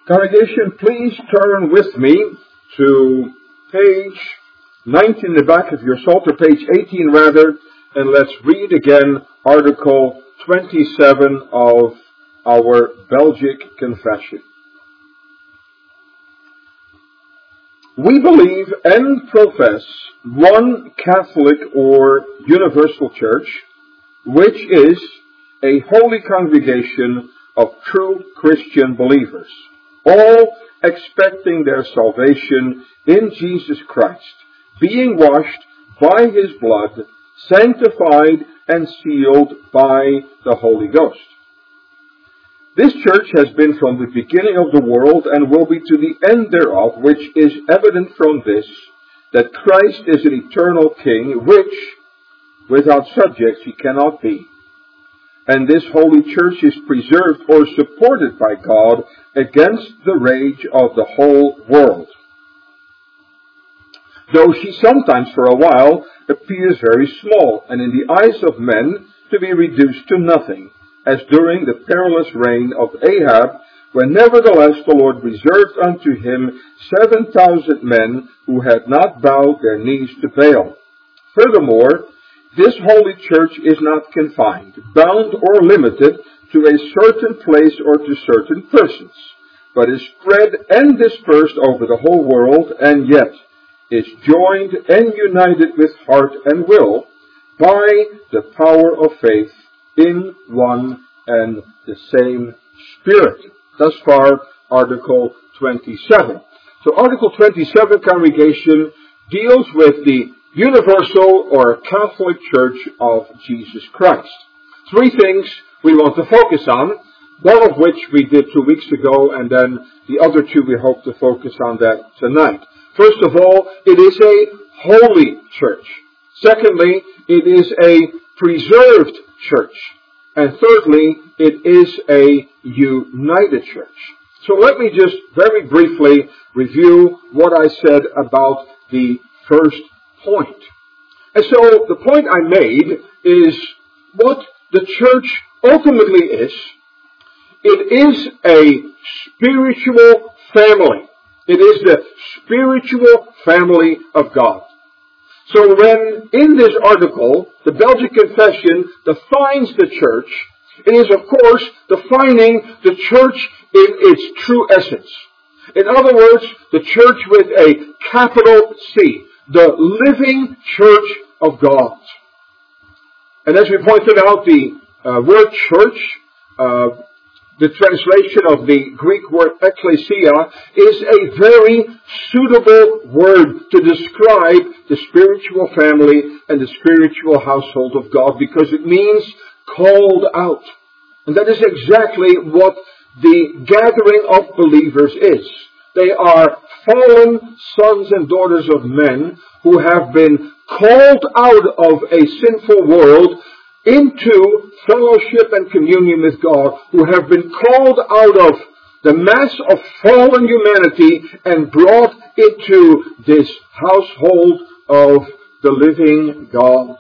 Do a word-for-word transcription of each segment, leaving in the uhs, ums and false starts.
Congregation, please turn with me to page nineteen in the back of your Psalter, page eighteen rather, and let's read again Article twenty-seven of our Belgic Confession. We believe and profess one Catholic or universal church, which is a holy congregation of true Christian believers, all expecting their salvation in Jesus Christ, being washed by His blood, sanctified and sealed by the Holy Ghost. This church has been from the beginning of the world and will be to the end thereof, which is evident from this, that Christ is an eternal King, which without subjects He cannot be. And this holy church is preserved or supported by God against the rage of the whole world, though she sometimes for a while appears very small, and in the eyes of men to be reduced to nothing, as during the perilous reign of Ahab, when nevertheless the Lord reserved unto him seven thousand men who had not bowed their knees to Baal. Furthermore, this holy church is not confined, bound or limited to a certain place or to certain persons, but is spread and dispersed over the whole world, and yet is joined and united with heart and will by the power of faith in one and the same Spirit. Thus far, Article twenty-seven. So Article twenty-seven, congregation, deals with the universal or Catholic Church of Jesus Christ. Three things we want to focus on, one of which we did two weeks ago, and then the other two we hope to focus on that tonight. First of all, it is a holy church. Secondly, it is a preserved church. And thirdly, it is a united church. So let me just very briefly review what I said about the first point. And so the point I made is what the church ultimately is. It is a spiritual family. It is the spiritual family of God. So when in this article, the Belgic Confession defines the church, it is of course defining the church in its true essence. In other words, the church with a capital C, the living church of God. And as we pointed out, the uh, word church, uh, the translation of the Greek word ekklesia, is a very suitable word to describe the spiritual family and the spiritual household of God, because it means called out. And that is exactly what the gathering of believers is. They are fallen sons and daughters of men who have been called out of a sinful world into fellowship and communion with God, who have been called out of the mass of fallen humanity and brought into this household of the living God.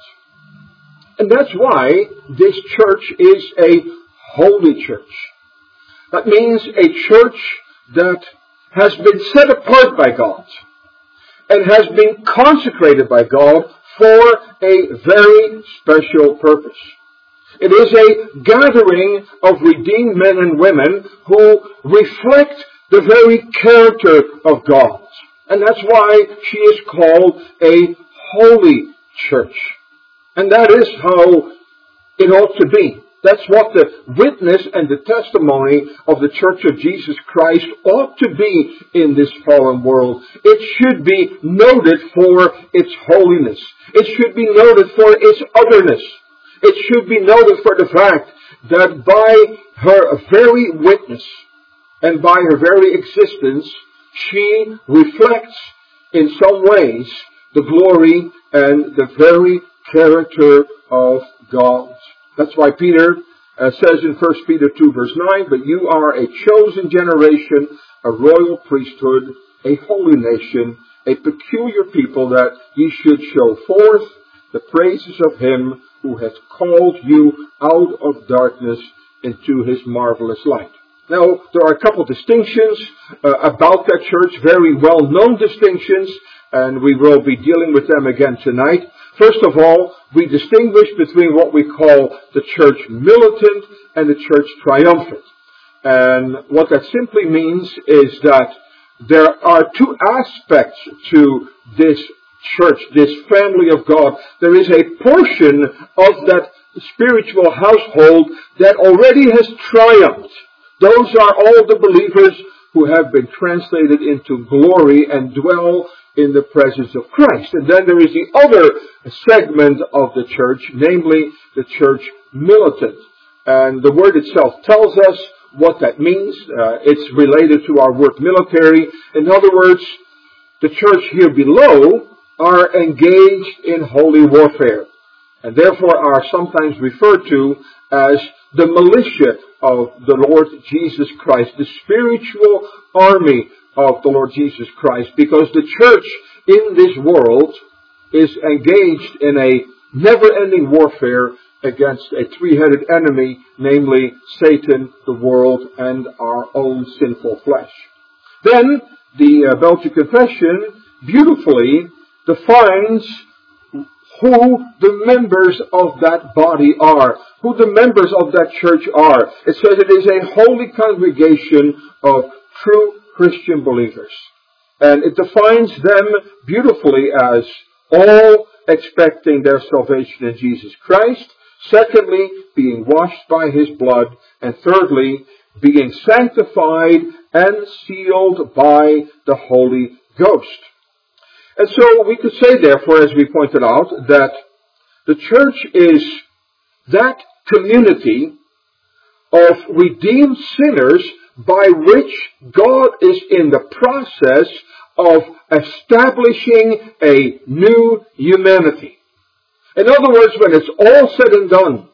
And that's why this church is a holy church. That means a church that has been set apart by God and has been consecrated by God for a very special purpose. It is a gathering of redeemed men and women who reflect the very character of God. And that's why she is called a holy church. And that is how it ought to be. That's what the witness and the testimony of the Church of Jesus Christ ought to be in this fallen world. It should be noted for its holiness. It should be noted for its otherness. It should be noted for the fact that by her very witness and by her very existence, she reflects in some ways the glory and the very character of God. That's why Peter uh, says in First Peter two verse nine, but you are a chosen generation, a royal priesthood, a holy nation, a peculiar people, that ye should show forth the praises of Him who has called you out of darkness into His marvelous light. Now, there are a couple distinctions uh, about that church, very well-known distinctions, and we will be dealing with them again tonight. First of all, we distinguish between what we call the church militant and the church triumphant. And what that simply means is that there are two aspects to this church, this family of God. There is a portion of that spiritual household that already has triumphed. Those are all the believers who have been translated into glory and dwell in the presence of Christ. And then there is the other segment of the church, namely the church militant. And the word itself tells us what that means. Uh, it's related to our word military. In other words, the church here below are engaged in holy warfare, and therefore are sometimes referred to as the militia of the Lord Jesus Christ, the spiritual army of the Lord Jesus Christ, because the church in this world is engaged in a never-ending warfare against a three-headed enemy, namely Satan, the world, and our own sinful flesh. Then, the uh, Belgian Confession beautifully defines who the members of that body are, who the members of that church are. It says it is a holy congregation of true Christian believers. And it defines them beautifully as all expecting their salvation in Jesus Christ. Secondly, being washed by His blood. And thirdly, being sanctified and sealed by the Holy Ghost. And so we could say, therefore, as we pointed out, that the church is that community of redeemed sinners by which God is in the process of establishing a new humanity. In other words, when it's all said and done,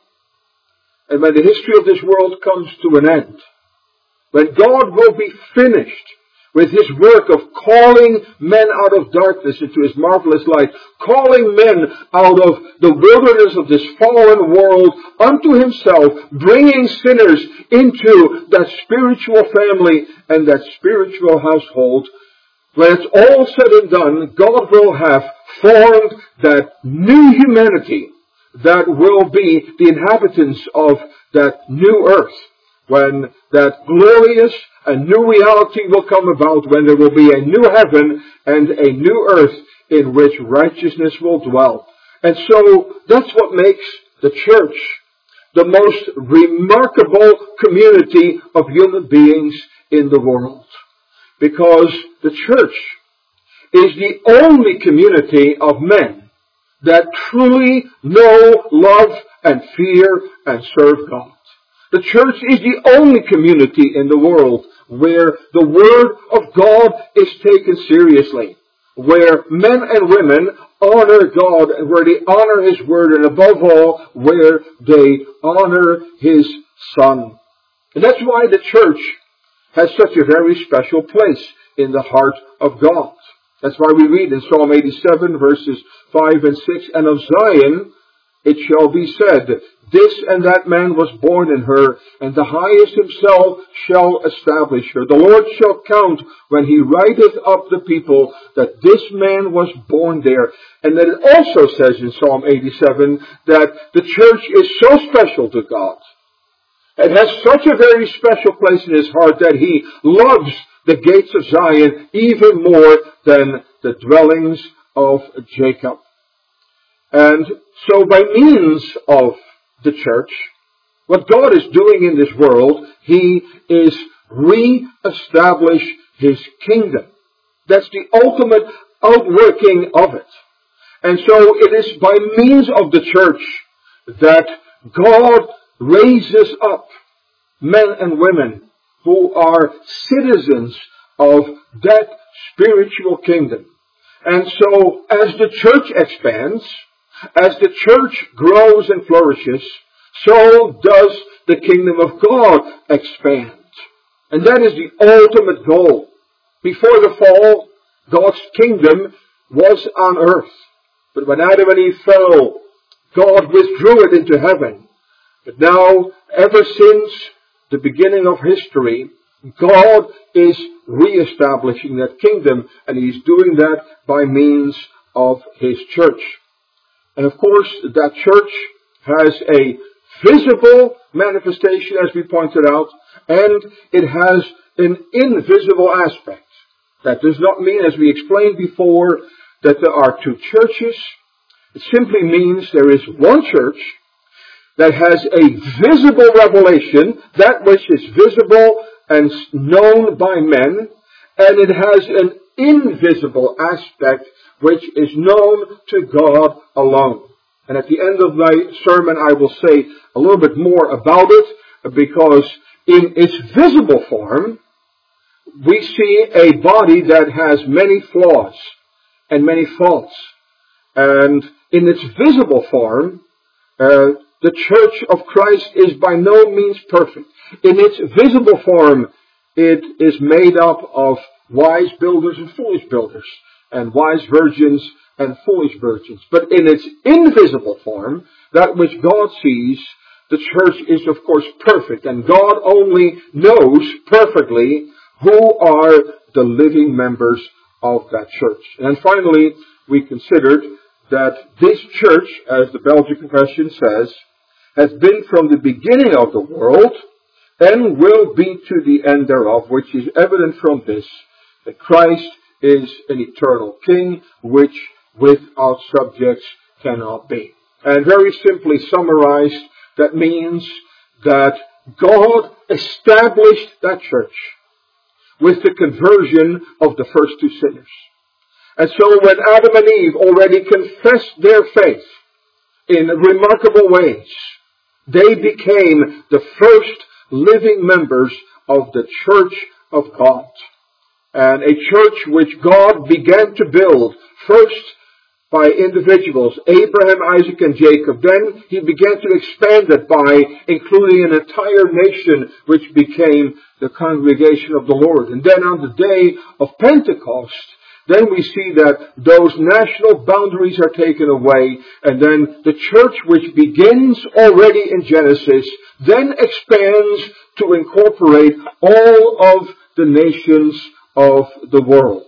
and when the history of this world comes to an end, when God will be finished with His work of calling men out of darkness into His marvelous light, calling men out of the wilderness of this fallen world unto Himself, bringing sinners into that spiritual family and that spiritual household. When it's all said and done, God will have formed that new humanity that will be the inhabitants of that new earth, when that glorious and new reality will come about, when there will be a new heaven and a new earth in which righteousness will dwell. And so that's what makes the church the most remarkable community of human beings in the world. Because the church is the only community of men that truly know, love, and fear and serve God. The church is the only community in the world where the Word of God is taken seriously, where men and women honor God, and where they honor His Word, and above all, where they honor His Son. And that's why the church has such a very special place in the heart of God. That's why we read in Psalm eighty-seven, verses five and six, "And of Zion it shall be said, this and that man was born in her, and the highest Himself shall establish her. The Lord shall count when He writeth up the people that this man was born there." And then it also says in Psalm eighty-seven that the church is so special to God. It has such a very special place in His heart that He loves the gates of Zion even more than the dwellings of Jacob. And so by means of the church, what God is doing in this world, He is re-establish His kingdom. That's the ultimate outworking of it. And so it is by means of the church that God raises up men and women who are citizens of that spiritual kingdom. And so as the church expands, as the church grows and flourishes, so does the kingdom of God expand. And that is the ultimate goal. Before the fall, God's kingdom was on earth. But when Adam and Eve fell, God withdrew it into heaven. But now, ever since the beginning of history, God is reestablishing that kingdom, and He's doing that by means of His church. And of course, that church has a visible manifestation, as we pointed out, and it has an invisible aspect. That does not mean, as we explained before, that there are two churches. It simply means there is one church that has a visible revelation, that which is visible and known by men, and it has an invisible aspect which is known to God alone. And at the end of my sermon I will say a little bit more about it, because in its visible form we see a body that has many flaws and many faults. And in its visible form, uh, the church of Christ is by no means perfect. In its visible form, it is made up of wise builders and foolish builders, and wise virgins and foolish virgins. But in its invisible form, that which God sees, the church is of course perfect, and God only knows perfectly who are the living members of that church. And then finally, we considered that this church, as the Belgian Confession says, has been from the beginning of the world and will be to the end thereof, which is evident from this, that Christ is an eternal King, which without subjects cannot be. And very simply summarized, that means that God established that church with the conversion of the first two sinners. And so when Adam and Eve already confessed their faith in remarkable ways, they became the first living members of the church of God. And a church which God began to build first by individuals, Abraham, Isaac, and Jacob. Then He began to expand it by including an entire nation which became the congregation of the Lord. And then on the day of Pentecost, then we see that those national boundaries are taken away, and then the church, which begins already in Genesis, then expands to incorporate all of the nations of the world.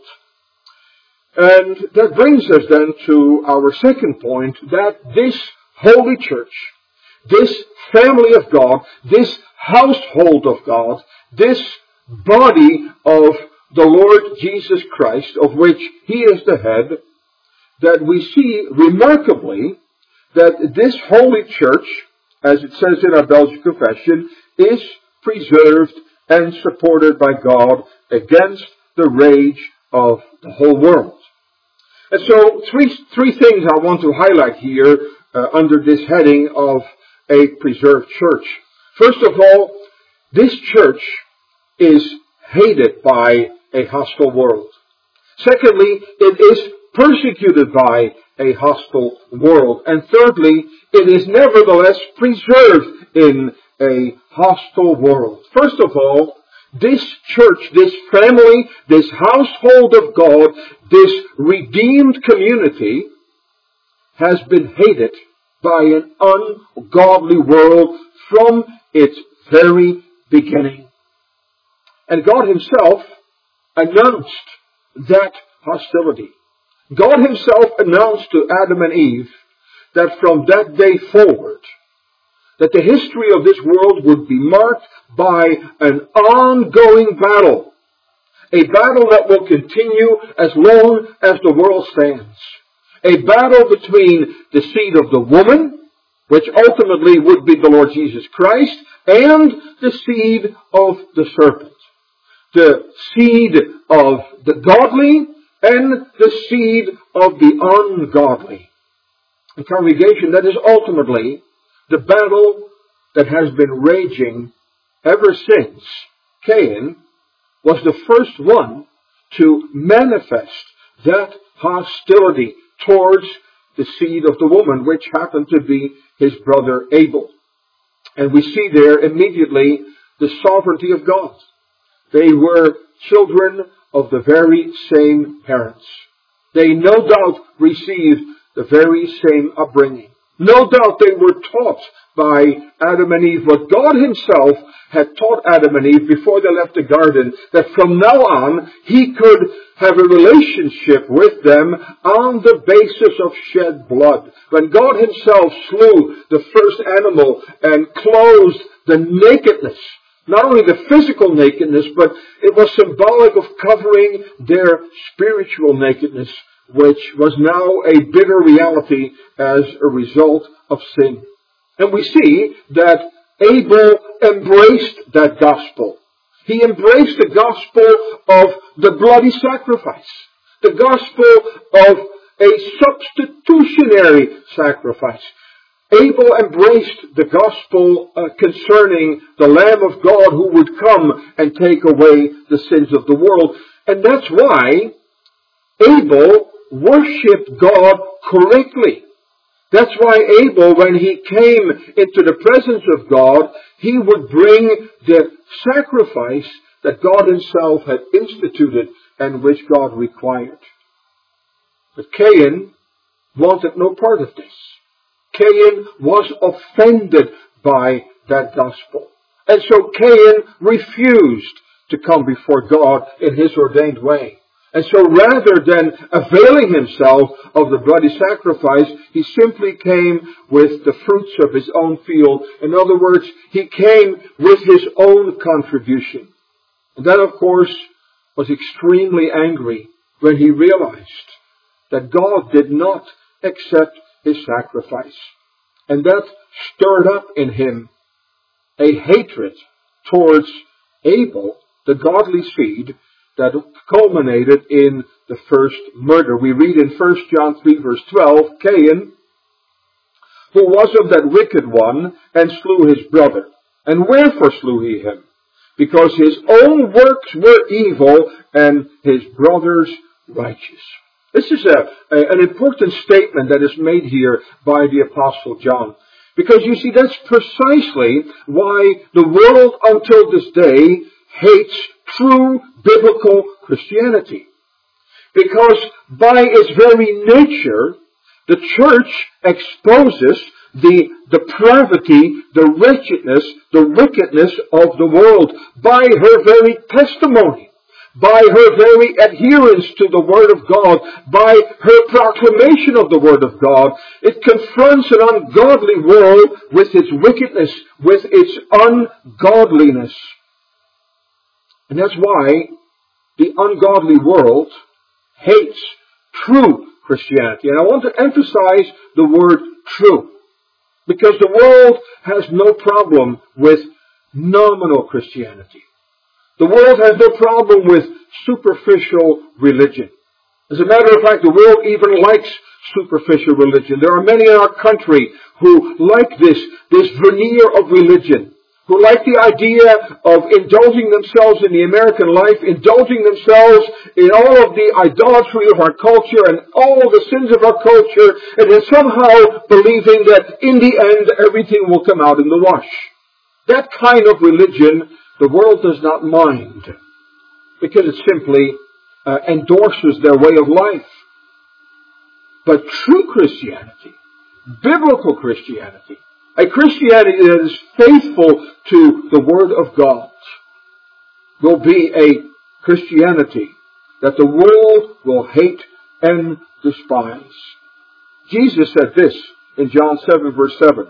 And that brings us then to our second point, that this holy church, this family of God, this household of God, this body of the Lord Jesus Christ, of which He is the head, that we see remarkably that this holy church, as it says in our Belgian Confession, is preserved and supported by God against the rage of the whole world. And so three, three things I want to highlight here uh, under this heading of a preserved church. First of all, this church is hated by a hostile world. Secondly, it is persecuted by a hostile world. And thirdly, it is nevertheless preserved in a hostile world. First of all, this church, this family, this household of God, this redeemed community has been hated by an ungodly world from its very beginning. And God Himself announced that hostility. God Himself announced to Adam and Eve that from that day forward, that the history of this world would be marked by an ongoing battle. A battle that will continue as long as the world stands. A battle between the seed of the woman, which ultimately would be the Lord Jesus Christ, and the seed of the serpent. The seed of the godly and the seed of the ungodly. A congregation that is ultimately the battle that has been raging ever since Cain was the first one to manifest that hostility towards the seed of the woman, which happened to be his brother Abel. And we see there immediately the sovereignty of God. They were children of the very same parents. They no doubt received the very same upbringing. No doubt they were taught by Adam and Eve what God himself had taught Adam and Eve before they left the garden, that from now on he could have a relationship with them on the basis of shed blood. When God himself slew the first animal and clothed the nakedness, not only the physical nakedness, but it was symbolic of covering their spiritual nakedness, which was now a bitter reality as a result of sin. And we see that Abel embraced that gospel. He embraced the gospel of the bloody sacrifice, the gospel of a substitutionary sacrifice. Abel embraced the gospel uh, concerning the Lamb of God who would come and take away the sins of the world. And that's why Abel worshipped God correctly. That's why Abel, when he came into the presence of God, he would bring the sacrifice that God himself had instituted and which God required. But Cain wanted no part of this. Cain was offended by that gospel. And so Cain refused to come before God in his ordained way. And so rather than availing himself of the bloody sacrifice, he simply came with the fruits of his own field. In other words, he came with his own contribution. And that, of course, was extremely angry when he realized that God did not accept his sacrifice. And that stirred up in him a hatred towards Abel, the godly seed, that culminated in the first murder. We read in First John three verse twelve, Cain, who was of that wicked one, and slew his brother. And wherefore slew he him? Because his own works were evil, and his brother's righteous. This is a, a, an important statement that is made here by the Apostle John. Because you see, that's precisely why the world until this day hates true biblical Christianity. Because by its very nature, the church exposes the depravity, the wretchedness, the wickedness of the world by her very testimony, by her very adherence to the Word of God, by her proclamation of the Word of God. It confronts an ungodly world with its wickedness, with its ungodliness. And that's why the ungodly world hates true Christianity. And I want to emphasize the word true, because the world has no problem with nominal Christianity. The world has no problem with superficial religion. As a matter of fact, the world even likes superficial religion. There are many in our country who like this, this veneer of religion, who like the idea of indulging themselves in the American life, indulging themselves in all of the idolatry of our culture and all of the sins of our culture, and then somehow believing that in the end everything will come out in the wash. That kind of religion the world does not mind, because it simply uh, endorses their way of life. But true Christianity, biblical Christianity, a Christianity that is faithful to the Word of God, will be a Christianity that the world will hate and despise. Jesus said this in John seven verse seven.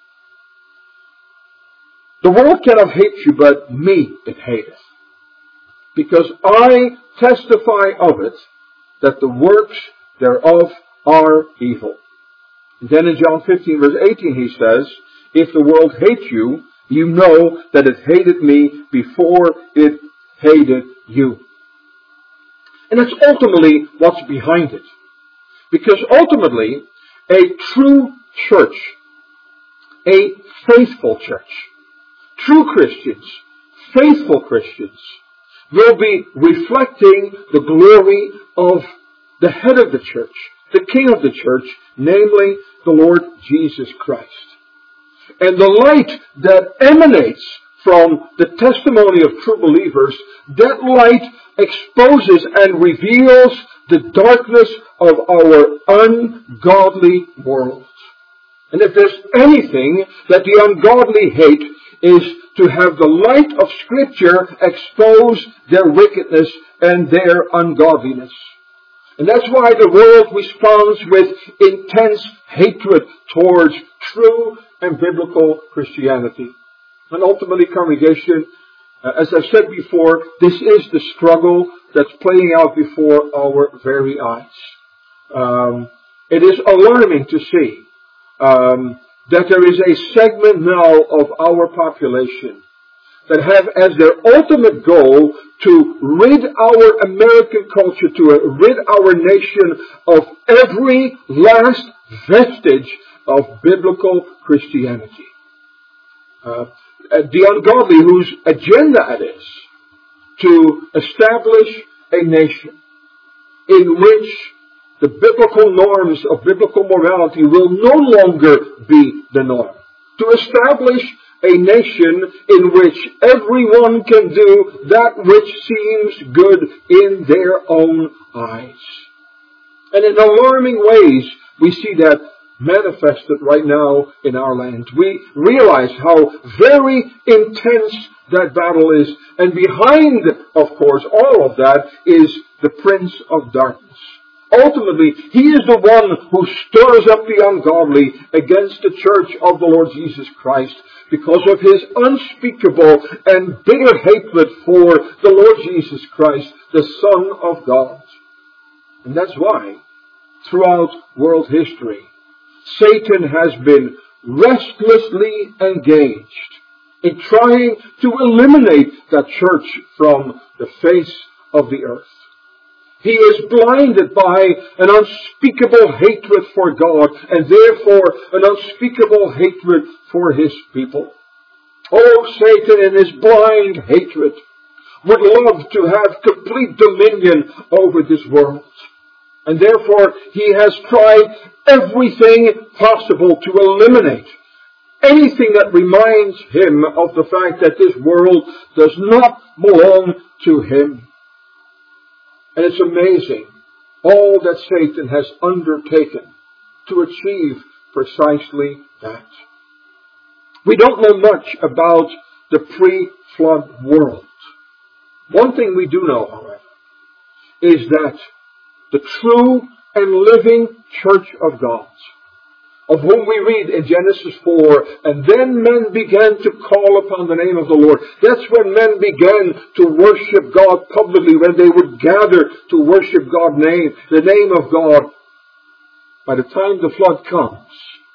The world cannot hate you, but me it hateth, because I testify of it that the works thereof are evil. And then in John fifteen verse eighteen he says, if the world hates you, you know that it hated me before it hated you. And that's ultimately what's behind it. Because ultimately, a true church, a faithful church, true Christians, faithful Christians, will be reflecting the glory of the head of the church, the King of the church, namely the Lord Jesus Christ. And the light that emanates from the testimony of true believers, that light exposes and reveals the darkness of our ungodly world. And if there's anything that the ungodly hate, is to have the light of Scripture expose their wickedness and their ungodliness. And that's why the world responds with intense hatred towards true and biblical Christianity. And ultimately, congregation, uh, as I've said before, this is the struggle that's playing out before our very eyes. Um, it is alarming to see um, that there is a segment now of our population that have as their ultimate goal to rid our American culture, to rid our nation of every last vestige of biblical Christianity. Uh, the ungodly whose agenda it is to establish a nation in which the biblical norms of biblical morality will no longer be the norm. To establish a nation in which everyone can do that which seems good in their own eyes. And in alarming ways, we see that manifested right now in our land. We realize how very intense that battle is. And behind, of course, all of that is the Prince of Darkness. Ultimately, he is the one who stirs up the ungodly against the church of the Lord Jesus Christ because of his unspeakable and bitter hatred for the Lord Jesus Christ, the Son of God. And that's why, throughout world history, Satan has been restlessly engaged in trying to eliminate that church from the face of the earth. He is blinded by an unspeakable hatred for God and therefore an unspeakable hatred for his people. Oh, Satan in his blind hatred would love to have complete dominion over this world. And therefore he has tried everything possible to eliminate anything that reminds him of the fact that this world does not belong to him. And it's amazing all that Satan has undertaken to achieve precisely that. We don't know much about the pre-flood world. One thing we do know, however, is that the true and living church of God, of whom we read in Genesis four, and then men began to call upon the name of the Lord. That's when men began to worship God publicly, when they would gather to worship God's name, the name of God. By the time the flood comes,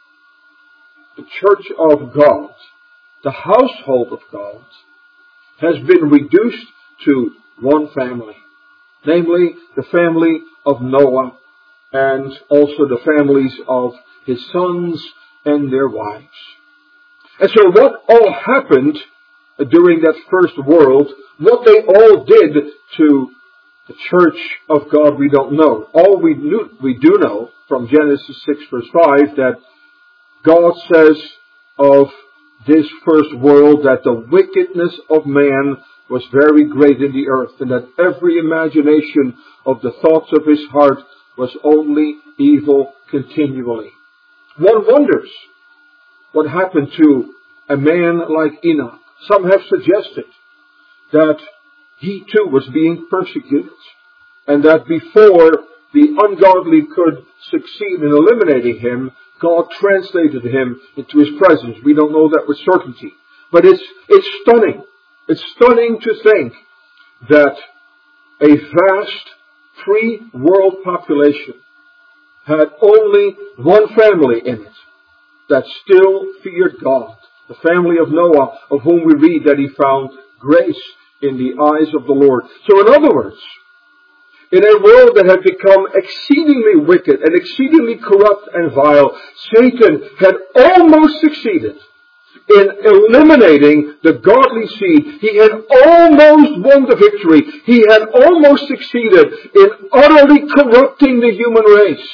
the church of God, the household of God, has been reduced to one family, namely the family of Noah and also the families of his sons and their wives. And so what all happened during that first world, what they all did to the church of God, we don't know. All we knew, we do know from Genesis six verse five that God says of this first world that the wickedness of man was very great in the earth, and that every imagination of the thoughts of his heart was only evil continually. One wonders what happened to a man like Enoch. Some have suggested that he too was being persecuted, and that before the ungodly could succeed in eliminating him, God translated him into his presence. We don't know that with certainty. But it's, it's stunning. It's stunning to think that a vast pre-world population had only one family in it that still feared God. The family of Noah, of whom we read that he found grace in the eyes of the Lord. So in other words, in a world that had become exceedingly wicked and exceedingly corrupt and vile, Satan had almost succeeded in eliminating the godly seed. He had almost won the victory. He had almost succeeded in utterly corrupting the human race.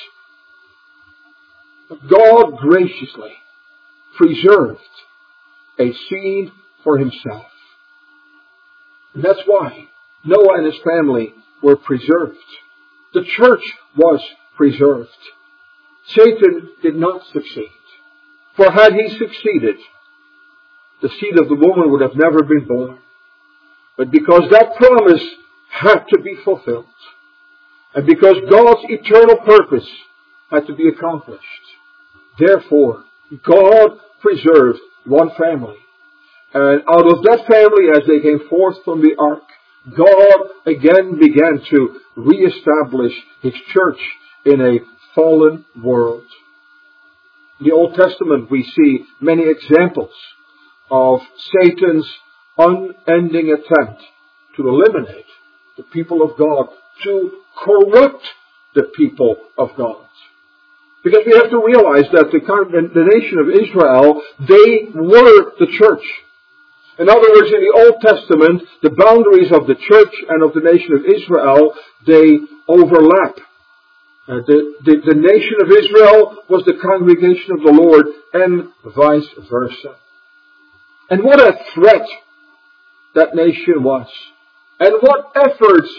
But God graciously preserved a seed for himself. And that's why Noah and his family were preserved. The church was preserved. Satan did not succeed. For had he succeeded, the seed of the woman would have never been born. But because that promise had to be fulfilled, and because God's eternal purpose had to be accomplished, therefore, God preserved one family. And out of that family, as they came forth from the ark, God again began to reestablish His church in a fallen world. In the Old Testament, we see many examples of Satan's unending attempt to eliminate the people of God, to corrupt the people of God. Because we have to realize that the, the nation of Israel, they were the church. In other words, in the Old Testament, the boundaries of the church and of the nation of Israel, they overlap. Uh, the, the, the nation of Israel was the congregation of the Lord, and vice versa. And what a threat that nation was. And what efforts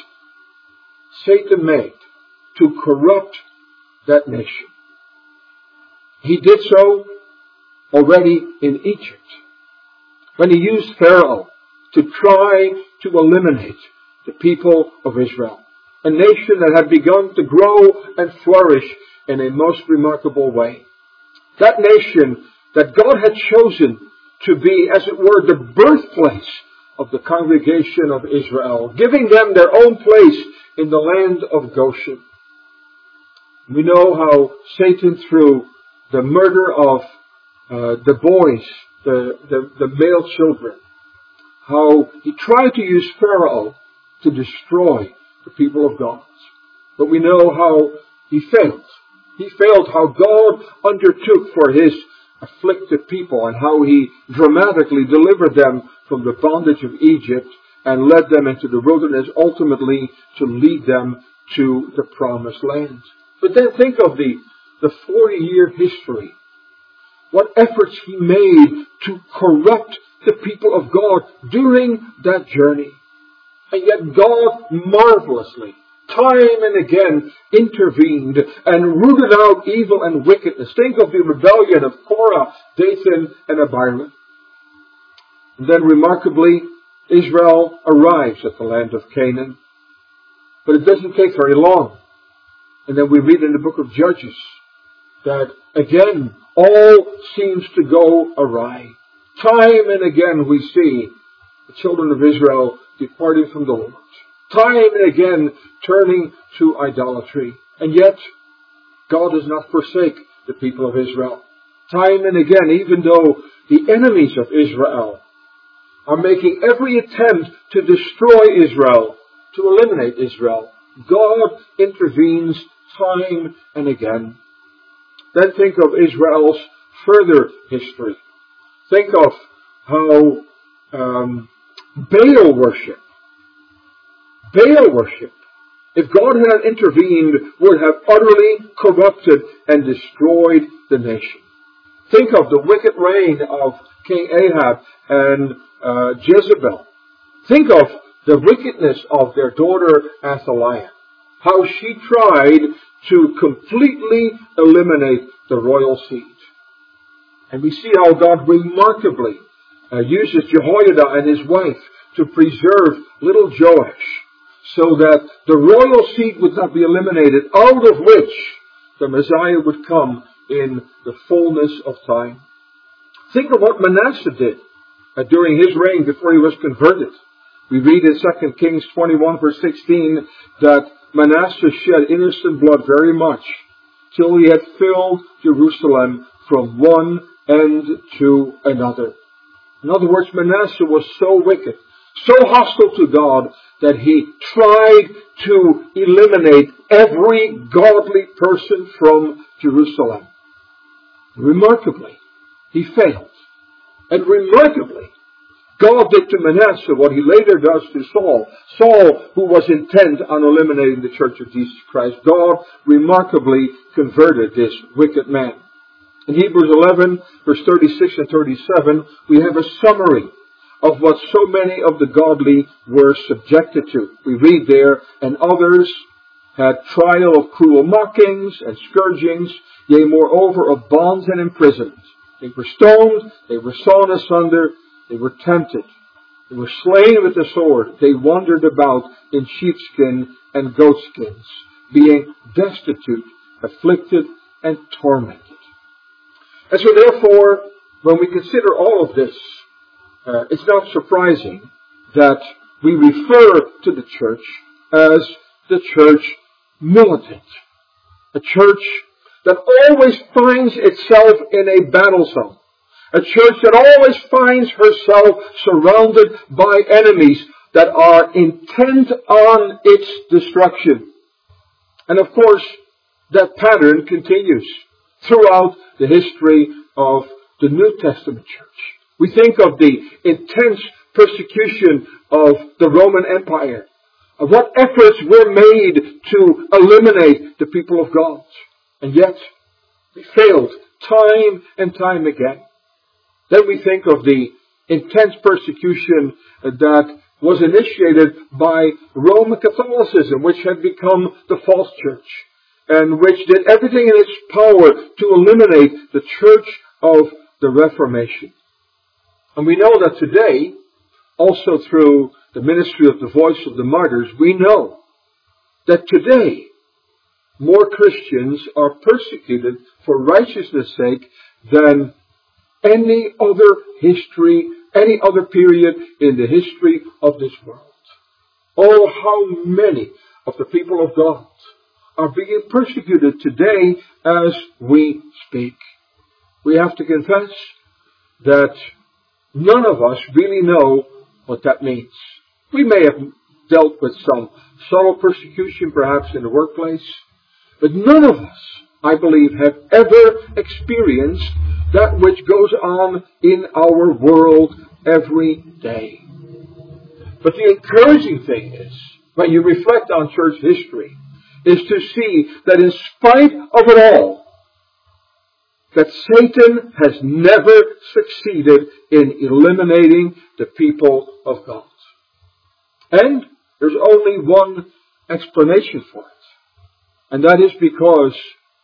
Satan made to corrupt that nation. He did so already in Egypt, when he used Pharaoh to try to eliminate the people of Israel, a nation that had begun to grow and flourish in a most remarkable way. That nation that God had chosen to be, as it were, the birthplace of the congregation of Israel, giving them their own place in the land of Goshen. We know how Satan, through the murder of uh, the boys, the, the, the male children, how he tried to use Pharaoh to destroy the people of God. But we know how he failed. He failed how God undertook for his afflicted people, and how he dramatically delivered them from the bondage of Egypt and led them into the wilderness, ultimately to lead them to the promised land. But then think of the, the forty-year history. What efforts he made to corrupt the people of God during that journey. And yet God marvelously, time and again, intervened and rooted out evil and wickedness. Think of the rebellion of Korah, Dathan, and Abiram. And then remarkably, Israel arrives at the land of Canaan. But it doesn't take very long. And then we read in the book of Judges that again, all seems to go awry. Time and again we see the children of Israel departing from the Lord. Time and again turning to idolatry. And yet, God does not forsake the people of Israel. Time and again, even though the enemies of Israel are making every attempt to destroy Israel, to eliminate Israel, God intervenes time and again. Then think of Israel's further history. Think of how um, Baal worship, Baal worship, if God had not intervened, would have utterly corrupted and destroyed the nation. Think of the wicked reign of King Ahab and uh, Jezebel. Think of the wickedness of their daughter Athaliah. How she tried to completely eliminate the royal seed. And we see how God remarkably uh, uses Jehoiada and his wife to preserve little Joash, so that the royal seed would not be eliminated, out of which the Messiah would come in the fullness of time. Think of what Manasseh did uh, during his reign before he was converted. We read in Second Kings twenty-one verse sixteen that Manasseh shed innocent blood very much, till he had filled Jerusalem from one end to another. In other words, Manasseh was so wicked, so hostile to God, that he tried to eliminate every godly person from Jerusalem. Remarkably, he failed. And remarkably, God did to Manasseh what he later does to Saul. Saul, who was intent on eliminating the church of Jesus Christ. God remarkably converted this wicked man. In Hebrews eleven, verse thirty-six and thirty-seven, we have a summary of what so many of the godly were subjected to. We read there, and others had trial of cruel mockings and scourgings, yea, moreover, of bonds and imprisonment. They were stoned, they were sawn asunder, they were tempted, they were slain with the sword, they wandered about in sheepskin and goatskins, being destitute, afflicted, and tormented. And so therefore, when we consider all of this, uh, it's not surprising that we refer to the church as the church militant. A church that always finds itself in a battle zone. A church that always finds herself surrounded by enemies that are intent on its destruction. And of course, that pattern continues throughout the history of the New Testament church. We think of the intense persecution of the Roman Empire, of what efforts were made to eliminate the people of God. And yet, we failed time and time again. Then we think of the intense persecution that was initiated by Roman Catholicism, which had become the false church, and which did everything in its power to eliminate the church of the Reformation. And we know that today, also through the ministry of the Voice of the Martyrs, we know that today more Christians are persecuted for righteousness' sake than any other history, any other period in the history of this world. Oh, how many of the people of God are being persecuted today as we speak. We have to confess that none of us really know what that means. We may have dealt with some subtle persecution perhaps in the workplace, but none of us, I believe, have ever experienced that which goes on in our world every day. But the encouraging thing is, when you reflect on church history, is to see that in spite of it all, that Satan has never succeeded in eliminating the people of God. And there's only one explanation for it. And that is because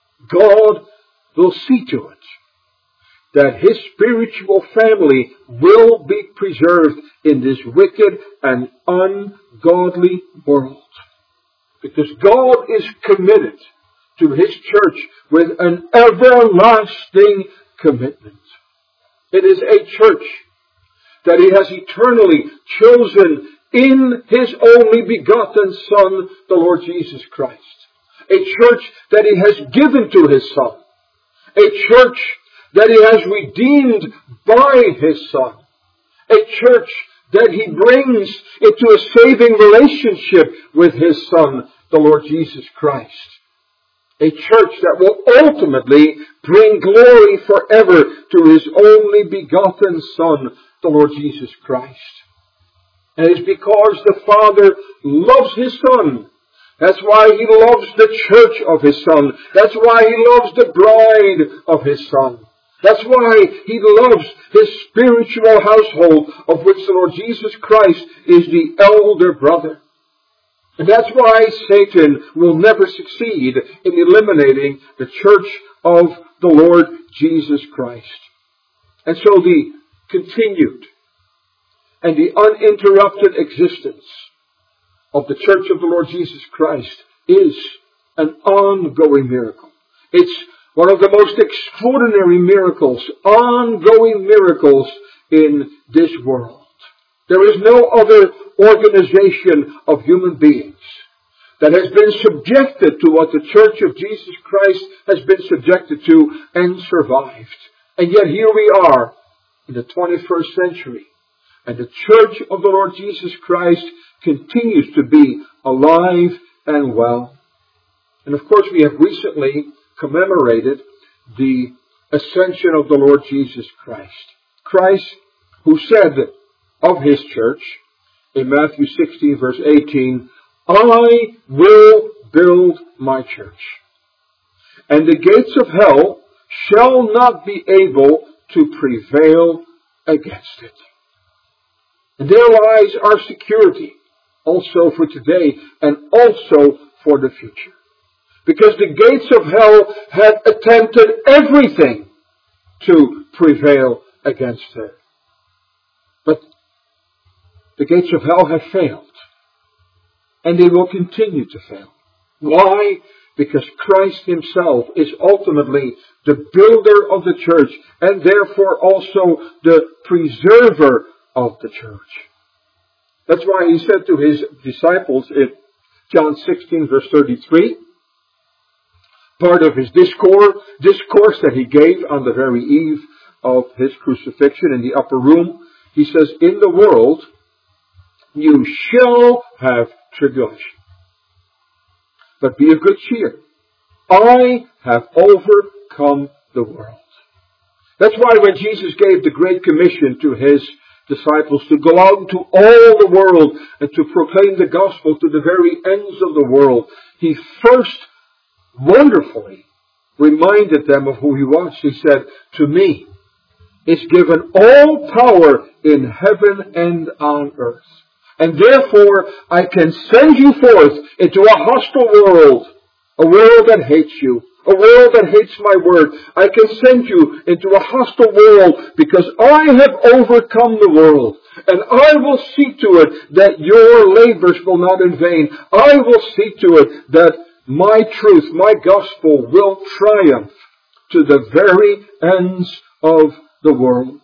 God will see to it that His spiritual family will be preserved in this wicked and ungodly world. Because God is committed to His church with an everlasting commitment. It is a church that He has eternally chosen in His only begotten Son, the Lord Jesus Christ. A church that He has given to His Son. A church that He has redeemed by His Son. A church that He brings into a saving relationship with His Son, the Lord Jesus Christ. A church that will ultimately bring glory forever to His only begotten Son, the Lord Jesus Christ. And it's because the Father loves His Son. That's why He loves the church of His Son. That's why He loves the bride of His Son. That's why He loves His spiritual household, of which the Lord Jesus Christ is the elder brother. And that's why Satan will never succeed in eliminating the church of the Lord Jesus Christ. And so the continued and the uninterrupted existence of the church of the Lord Jesus Christ is an ongoing miracle. It's one of the most extraordinary miracles, ongoing miracles in this world. There is no other organization of human beings that has been subjected to what the Church of Jesus Christ has been subjected to and survived. And yet here we are in the twenty-first century, and the Church of the Lord Jesus Christ continues to be alive and well. And of course we have recently commemorated the ascension of the Lord Jesus Christ. Christ, who said of His church in Matthew sixteen verse eighteen, I will build my church, and the gates of hell shall not be able to prevail against it. And there lies our security, also for today and also for the future. Because the gates of hell have attempted everything to prevail against her. But the gates of hell have failed. And they will continue to fail. Why? Because Christ himself is ultimately the builder of the church and therefore also the preserver of the church. That's why he said to his disciples in John sixteen verse thirty-three, part of his discourse, discourse that he gave on the very eve of his crucifixion in the upper room, he says, in the world you shall have tribulation. But be of good cheer. I have overcome the world. That's why when Jesus gave the Great Commission to his disciples to go out into all the world and to proclaim the gospel to the very ends of the world, he first wonderfully reminded them of who he was. He said, to me is given all power in heaven and on earth. And therefore, I can send you forth into a hostile world, a world that hates you, a world that hates my word. I can send you into a hostile world because I have overcome the world. And I will see to it that your labors will not in vain. I will see to it that my truth, my gospel will triumph to the very ends of the world.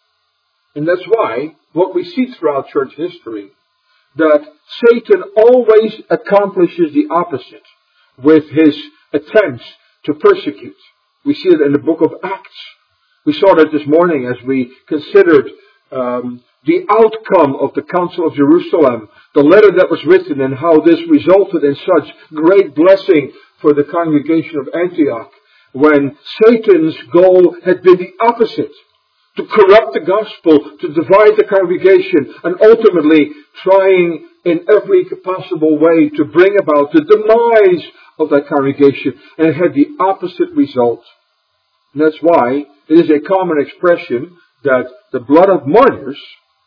And that's why what we see throughout church history, that Satan always accomplishes the opposite with his attempts to persecute. We see it in the book of Acts. We saw that this morning as we considered um, the outcome of the Council of Jerusalem, the letter that was written and how this resulted in such great blessing for the congregation of Antioch, when Satan's goal had been the opposite, to corrupt the gospel, to divide the congregation, and ultimately trying in every possible way to bring about the demise of that congregation. And it had the opposite result. And that's why it is a common expression that the blood of martyrs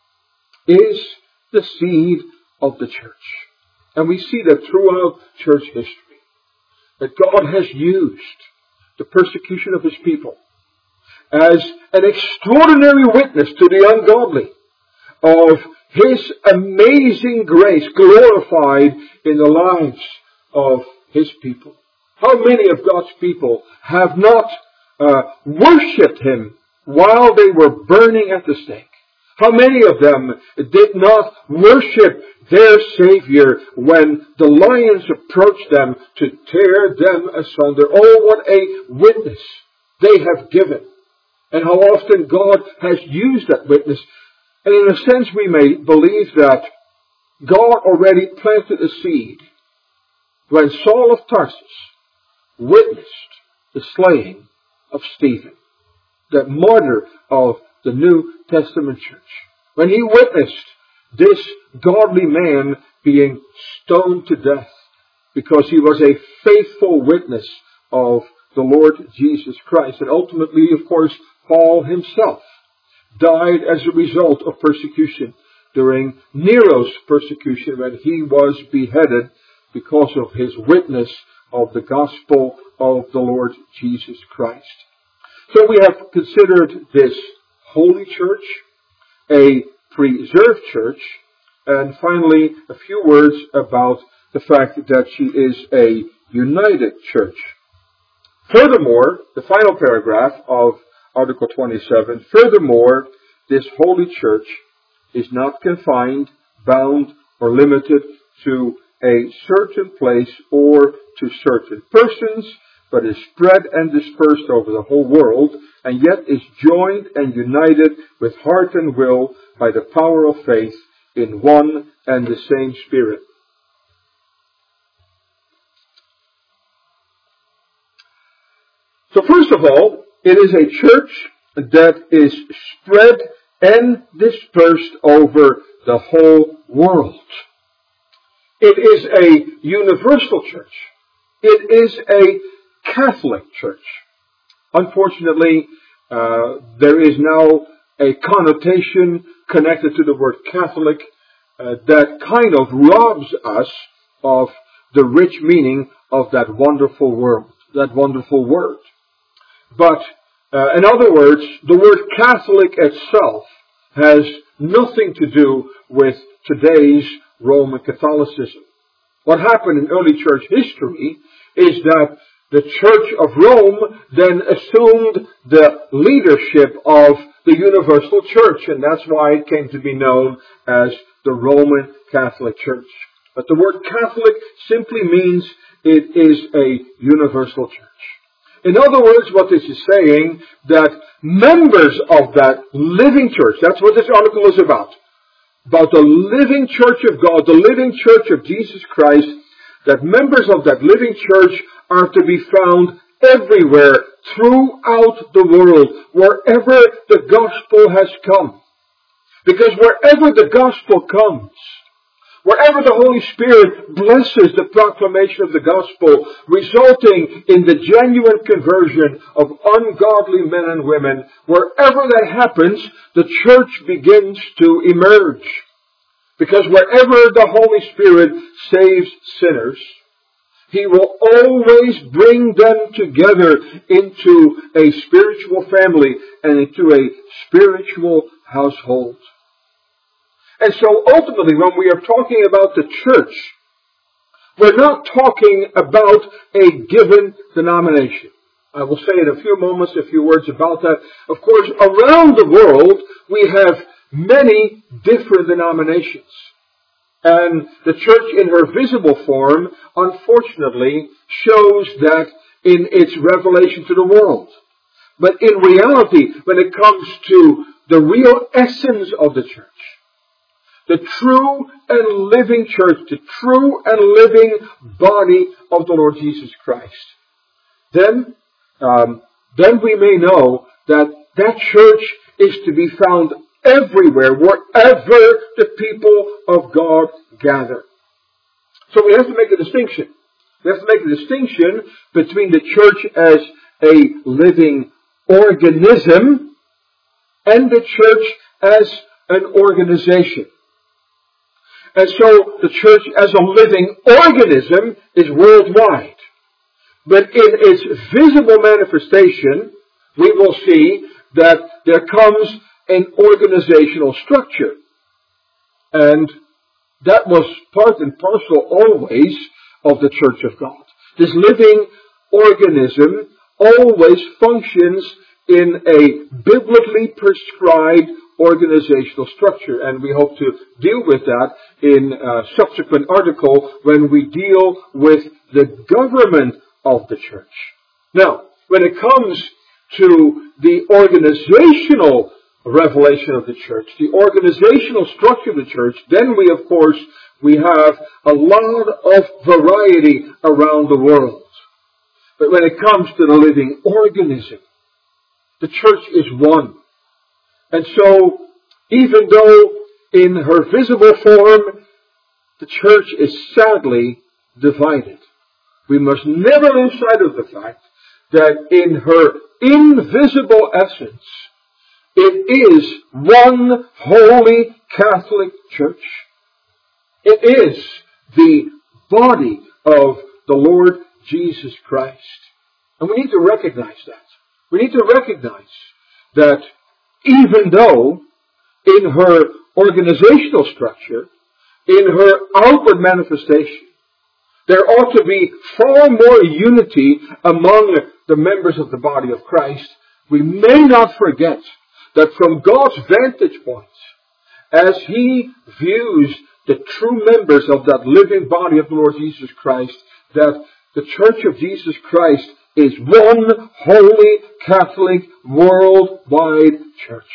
is the seed of the church. And we see that throughout church history, that God has used the persecution of his people as an extraordinary witness to the ungodly of his amazing grace glorified in the lives of his people. How many of God's people have not uh, worshipped him while they were burning at the stake? How many of them did not worship their Savior when the lions approached them to tear them asunder? Oh, what a witness they have given. And how often God has used that witness. And in a sense we may believe that God already planted a seed when Saul of Tarsus witnessed the slaying of Stephen, the martyr of the New Testament church. When he witnessed this godly man being stoned to death because he was a faithful witness of the Lord Jesus Christ. And ultimately, of course, Paul himself died as a result of persecution during Nero's persecution when he was beheaded because of his witness of the gospel of the Lord Jesus Christ. So we have considered this holy church, a preserved church, and finally a few words about the fact that she is a united church. Furthermore, the final paragraph of Article twenty-seven, furthermore, this holy church is not confined, bound, or limited to a certain place or to certain persons, but is spread and dispersed over the whole world, and yet is joined and united with heart and will by the power of faith in one and the same Spirit. So first of all, it is a church that is spread and dispersed over the whole world. It is a universal church. It is a Catholic church. Unfortunately, uh, there is now a connotation connected to the word Catholic uh, that kind of robs us of the rich meaning of that wonderful word, that wonderful word. But Uh, in other words, the word Catholic itself has nothing to do with today's Roman Catholicism. What happened in early church history is that the Church of Rome then assumed the leadership of the universal church, and that's why it came to be known as the Roman Catholic Church. But the word Catholic simply means it is a universal church. In other words, what this is saying, that members of that living church, that's what this article is about, about the living church of God, the living church of Jesus Christ, that members of that living church are to be found everywhere throughout the world, wherever the gospel has come. Because wherever the gospel comes, wherever the Holy Spirit blesses the proclamation of the gospel, resulting in the genuine conversion of ungodly men and women, wherever that happens, the church begins to emerge. Because wherever the Holy Spirit saves sinners, He will always bring them together into a spiritual family and into a spiritual household. And so ultimately, when we are talking about the church, we're not talking about a given denomination. I will say in a few moments a few words about that. Of course, around the world, we have many different denominations. And the church in her visible form, unfortunately, shows that in its revelation to the world. But in reality, when it comes to the real essence of the church, the true and living church, the true and living body of the Lord Jesus Christ, then, um, then we may know that that church is to be found everywhere, wherever the people of God gather. So we have to make a distinction. We have to make a distinction between the church as a living organism and the church as an organization. And so the church as a living organism is worldwide. But in its visible manifestation, we will see that there comes an organizational structure. And that was part and parcel always of the Church of God. This living organism always functions in a biblically prescribed organizational structure. And we hope to deal with that in a subsequent article when we deal with the government of the church. Now, when it comes to the organizational revelation of the church, the organizational structure of the church, then we, of course, we have a lot of variety around the world. But when it comes to the living organism, the church is one. And so, even though in her visible form, the church is sadly divided, we must never lose sight of the fact that in her invisible essence, it is one holy Catholic Church. It is the body of the Lord Jesus Christ. And we need to recognize that. We need to recognize that even though in her organizational structure, in her outward manifestation, there ought to be far more unity among the members of the body of Christ, we may not forget that from God's vantage point, as He views the true members of that living body of the Lord Jesus Christ, that the Church of Jesus Christ is one holy Catholic worldwide church.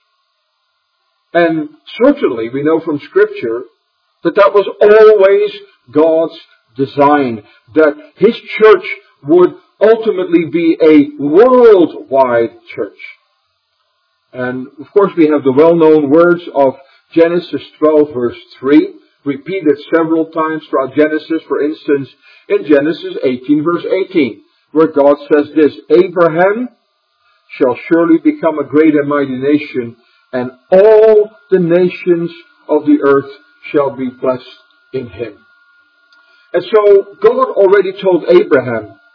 And certainly we know from Scripture that that was always God's design, that His church would ultimately be a worldwide church. And of course we have the well-known words of Genesis twelve verse three, repeated several times throughout Genesis. For instance, in Genesis eighteen verse eighteen, where God says this, Abraham shall surely become a great and mighty nation, and all the nations of the earth shall be blessed in him. And so God already told Abraham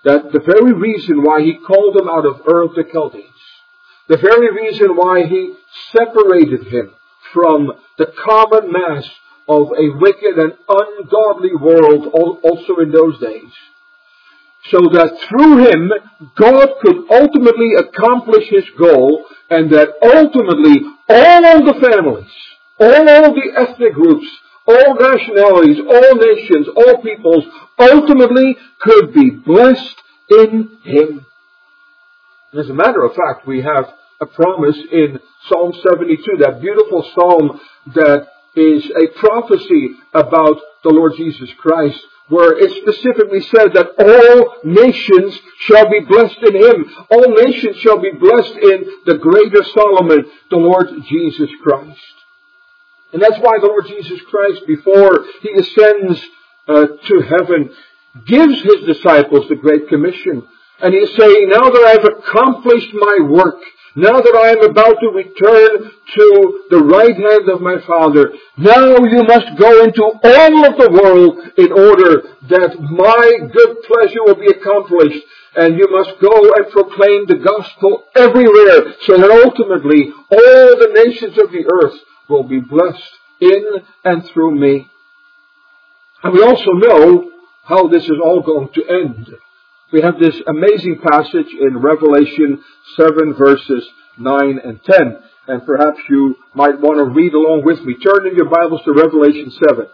that the very reason why He called him out of Ur of the Chaldees, the very reason why He separated him from the common mass of a wicked and ungodly world also in those days, so that through him God could ultimately accomplish His goal, and that ultimately all the families, all the ethnic groups, all nationalities, all nations, all peoples ultimately could be blessed in Him. And as a matter of fact, we have a promise in Psalm seventy-two, that beautiful psalm that is a prophecy about the Lord Jesus Christ, where it specifically says that all nations shall be blessed in Him. All nations shall be blessed in the greater Solomon, the Lord Jesus Christ. And that's why the Lord Jesus Christ, before He ascends uh, to heaven, gives His disciples the Great Commission. And He is saying, now that I have accomplished my work, now that I am about to return to the right hand of my Father, now you must go into all of the world in order that my good pleasure will be accomplished. And you must go and proclaim the gospel everywhere, so that ultimately all the nations of the earth will be blessed in and through me. And we also know how this is all going to end. We have this amazing passage in Revelation seven verses nine and ten. And perhaps you might want to read along with me. Turn in your Bibles to Revelation seven.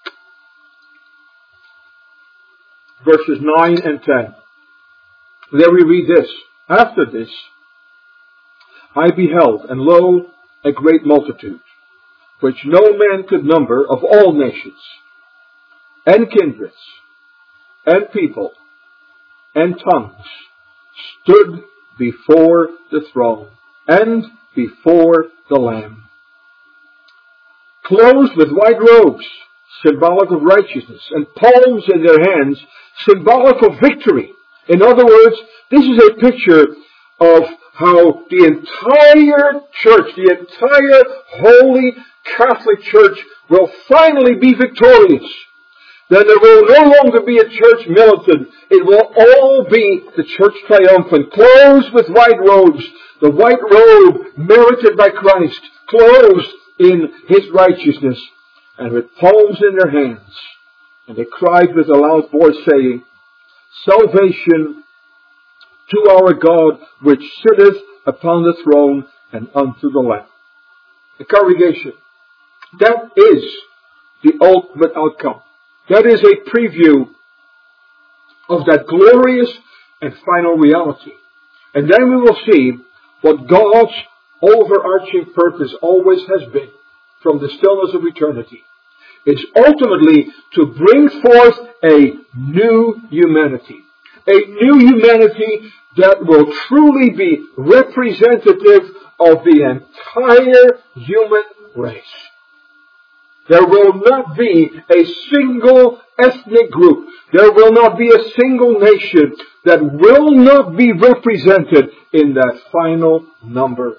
Verses nine and ten. There we read this. After this, I beheld, and lo, a great multitude, which no man could number, of all nations, and kindreds, and people, and tongues, stood before the throne, and before the Lamb, clothed with white robes, symbolic of righteousness, and palms in their hands, symbolic of victory. In other words, this is a picture of how the entire church, the entire holy Catholic Church will finally be victorious. Then there will no longer be a church militant. It will all be the church triumphant, clothed with white robes, the white robe merited by Christ, clothed in His righteousness, and with palms in their hands. And they cried with a loud voice, saying, Salvation to our God, which sitteth upon the throne, and unto the Lamb. The congregation, that is the ultimate outcome. That is a preview of that glorious and final reality. And then we will see what God's overarching purpose always has been from the stillness of eternity. It's ultimately to bring forth a new humanity. A new humanity that will truly be representative of the entire human race. There will not be a single ethnic group. There will not be a single nation that will not be represented in that final number.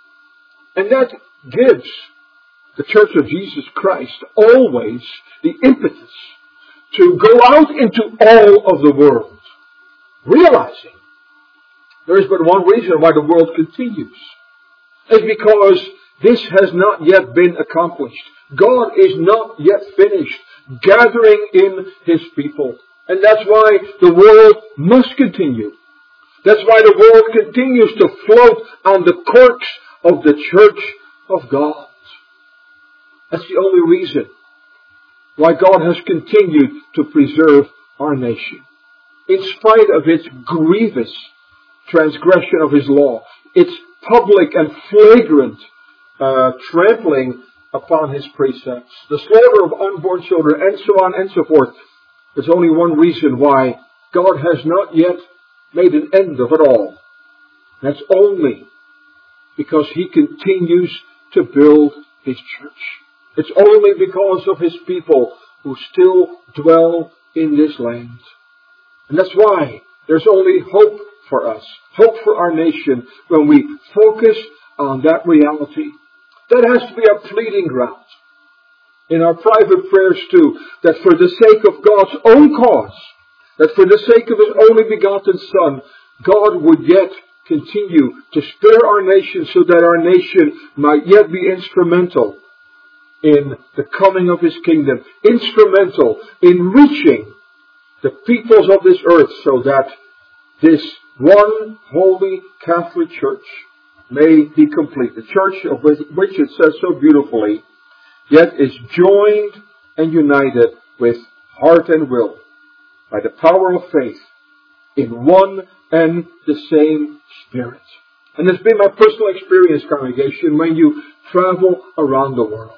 And that gives the Church of Jesus Christ always the impetus to go out into all of the world, realizing there is but one reason why the world continues. It's because this has not yet been accomplished. God is not yet finished gathering in His people. And that's why the world must continue. That's why the world continues to float on the corks of the Church of God. That's the only reason why God has continued to preserve our nation. In spite of its grievous transgression of His law, its public and flagrant uh, trampling upon His precepts, the slaughter of unborn children, and so on and so forth, there's only one reason why God has not yet made an end of it all. That's only because He continues to build His church. It's only because of His people who still dwell in this land. And that's why there's only hope for us, hope for our nation, when we focus on that reality. That has to be our pleading ground in our private prayers too, that for the sake of God's own cause, that for the sake of His only begotten Son, God would yet continue to spare our nation so that our nation might yet be instrumental in the coming of His kingdom, instrumental in reaching the peoples of this earth so that this one holy Catholic Church may be complete. The church of which it says so beautifully, yet is joined and united with heart and will by the power of faith in one and the same Spirit. And it's been my personal experience, congregation, when you travel around the world,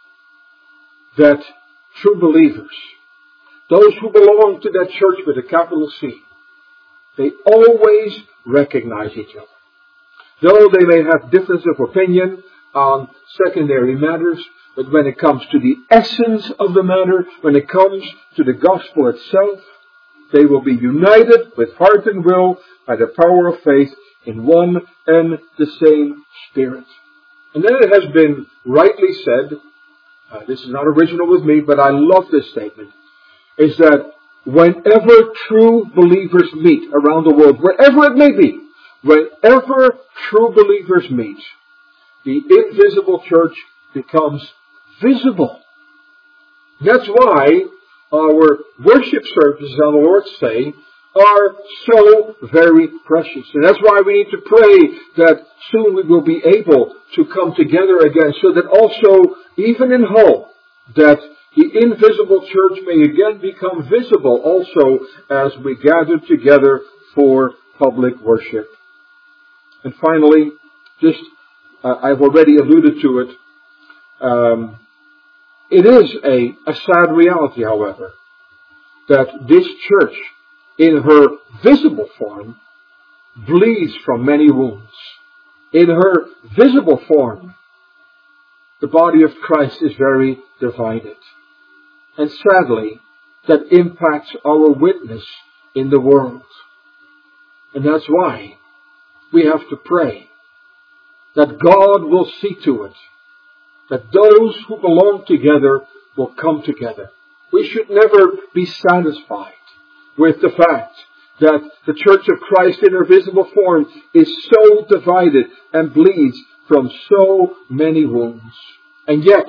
that true believers, those who belong to that church with a capital C, they always recognize each other. Though they may have difference of opinion on secondary matters, but when it comes to the essence of the matter, when it comes to the gospel itself, they will be united with heart and will by the power of faith in one and the same Spirit. And then it has been rightly said, uh, this is not original with me, but I love this statement, is that whenever true believers meet around the world, wherever it may be, whenever true believers meet, the invisible church becomes visible. That's why our worship services on the Lord's Day are so very precious. And that's why we need to pray that soon we will be able to come together again, so that also, even in Hull, that the invisible church may again become visible also as we gather together for public worship. And finally, just, uh, I've already alluded to it, um, it is a, a sad reality, however, that this church, in her visible form, bleeds from many wounds. In her visible form, the body of Christ is very divided. And sadly, that impacts our witness in the world. And that's why we have to pray that God will see to it that those who belong together will come together. We should never be satisfied with the fact that the Church of Christ in her visible form is so divided and bleeds from so many wounds. And yet,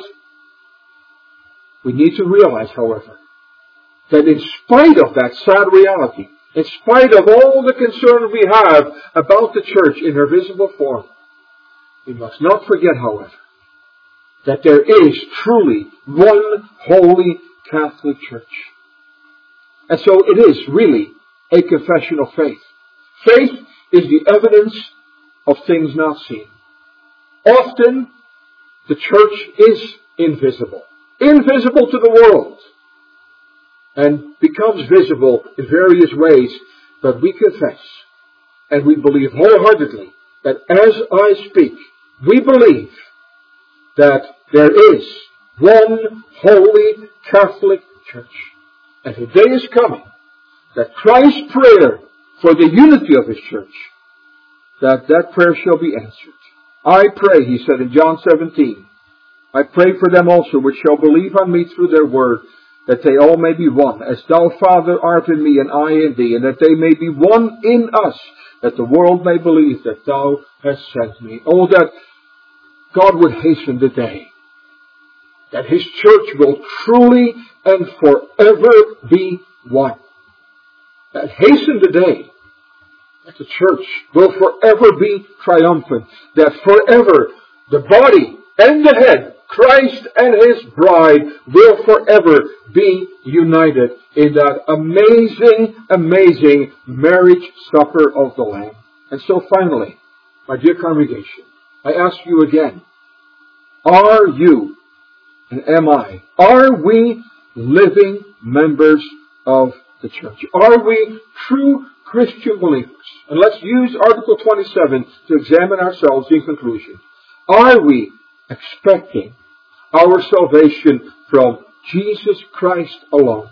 we need to realize, however, that in spite of that sad reality, in spite of all the concern we have about the church in her visible form, we must not forget, however, that there is truly one holy Catholic Church. And so it is really a confession of faith. Faith is the evidence of things not seen. Often, the church is invisible. Invisible to the world. And becomes visible in various ways. But we confess and we believe wholeheartedly that as I speak, we believe that there is one holy Catholic Church. And the day is coming that Christ's prayer for the unity of His church, that that prayer shall be answered. I pray, He said in John seventeen, I pray for them also which shall believe on me through their word, that they all may be one, as thou, Father, art in me and I in thee, and that they may be one in us, that the world may believe that thou hast sent me. Oh, that God would hasten the day that His church will truly and forever be one. That hasten the day that the church will forever be triumphant. That forever the body and the head, Christ and His bride, will forever be united in that amazing, amazing marriage supper of the Lamb. And so finally, my dear congregation, I ask you again, are you and am I, are we living members of the church? Are we true Christian believers? And let's use Article twenty-seven to examine ourselves in conclusion. Are we expecting our salvation from Jesus Christ alone?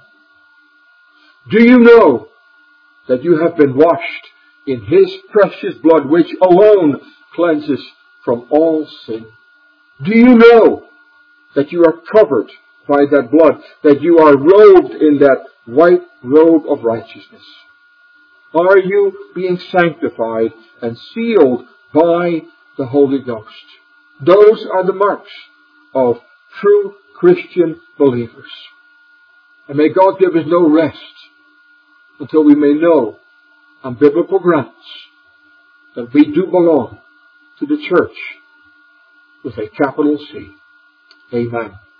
Do you know that you have been washed in His precious blood, which alone cleanses from all sin? Do you know that you are covered by that blood, that you are robed in that white robe of righteousness? Are you being sanctified and sealed by the Holy Ghost? Those are the marks of true Christian believers. And may God give us no rest until we may know on biblical grounds that we do belong to the church with a capital C. Amen.